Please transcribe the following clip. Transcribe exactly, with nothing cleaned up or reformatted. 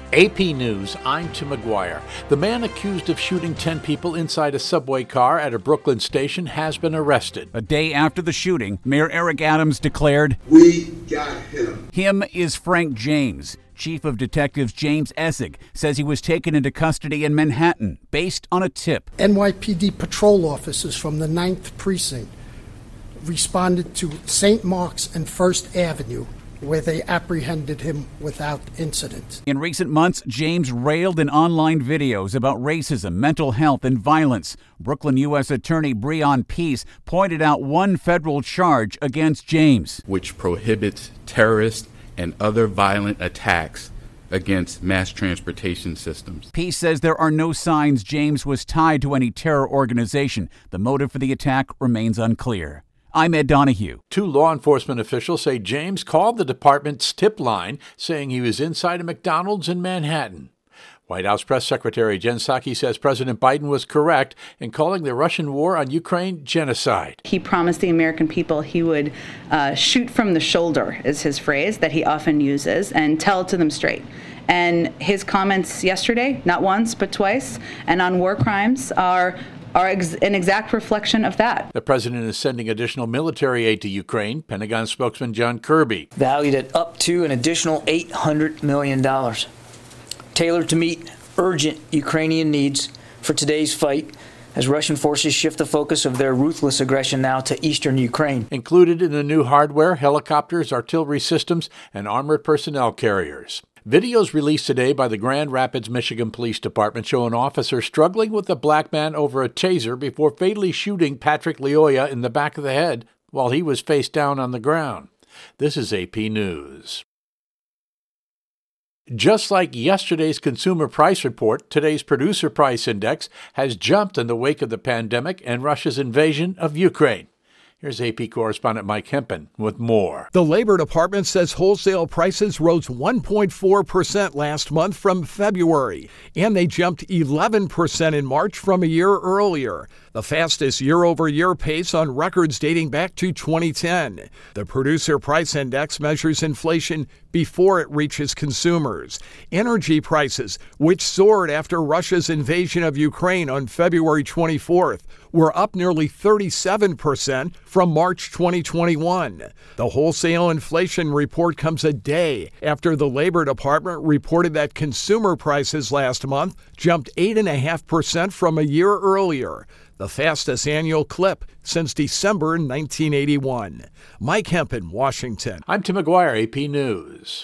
A P News, I'm Tim McGuire. The man accused of shooting ten people inside a subway car at a Brooklyn station has been arrested. A day after the shooting, Mayor Eric Adams declared, "We got him." Him is Frank James. Chief of Detectives James Essig says he was taken into custody in Manhattan based on a tip. N Y P D patrol officers from the ninth Precinct responded to Saint Mark's and First Avenue, where they apprehended him without incident. In recent months, James railed in online videos about racism, mental health, and violence. Brooklyn U S Attorney Breon Peace pointed out one federal charge against James, which prohibits terrorist and other violent attacks against mass transportation systems. Peace says there are no signs James was tied to any terror organization. The motive for the attack remains unclear. I'm Ed Donahue. Two law enforcement officials say James called the department's tip line saying he was inside a McDonald's in Manhattan. White House Press Secretary Jen Psaki says President Biden was correct in calling the Russian war on Ukraine genocide. He promised the American people he would uh, shoot from the shoulder, is his phrase that he often uses, and tell it to them straight. And his comments yesterday, not once but twice, and on war crimes are are ex- an exact reflection of that. The president is sending additional military aid to Ukraine, Pentagon spokesman John Kirby. Valued at up to an additional eight hundred million dollars. Tailored to meet urgent Ukrainian needs for today's fight as Russian forces shift the focus of their ruthless aggression now to eastern Ukraine. Included in the new hardware, helicopters, artillery systems, and armored personnel carriers. Videos released today by the Grand Rapids, Michigan Police Department show an officer struggling with a black man over a taser before fatally shooting Patrick Lyoya in the back of the head while he was face down on the ground. This is A P News. Just like yesterday's consumer price report, today's producer price index has jumped in the wake of the pandemic and Russia's invasion of Ukraine. Here's A P correspondent Mike Hempen with more. The Labor Department says wholesale prices rose one point four percent last month from February, and they jumped eleven percent in March from a year earlier, the fastest year-over-year pace on records dating back to twenty ten. The Producer Price Index measures inflation before it reaches consumers. Energy prices, which soared after Russia's invasion of Ukraine on February twenty-fourth, were up nearly thirty-seven percent from March twenty twenty-one. The wholesale inflation report comes a day after the Labor Department reported that consumer prices last month jumped eight point five percent from a year earlier, the fastest annual clip since December nineteen eighty-one. Mike Hempen, Washington. I'm Tim McGuire, A P News.